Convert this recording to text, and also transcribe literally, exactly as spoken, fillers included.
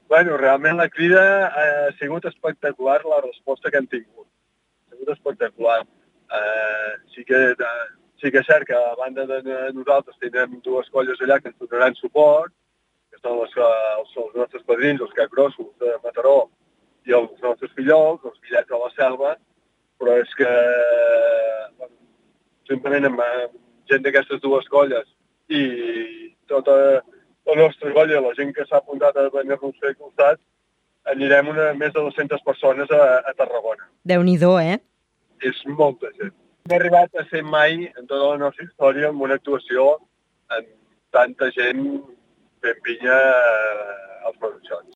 Bueno, realment la crida ha sigut espectacular, la resposta que hem tingut. Ha sigut espectacular. Uh, sí, que, uh, sí que és cert que a banda de nosaltres tenim dues colles allà que ens donaran suport, que són els, els, els nostres padrins, els capgrossos de Mataró, i els nostres fillols, els Guillets de la Selva, però és que bueno, simplement amb, amb gent d'aquestes dues colles i tota la nostra colla, la gent que s'ha apuntat a venir-nos fer costat, anirem una, més de dues-centes persones a, a Tarragona. Déu-n'hi-do, eh? És molta gent. No he arribat a ser mai en tota la nostra història amb una actuació amb tanta gent fent pinya als Maruixots.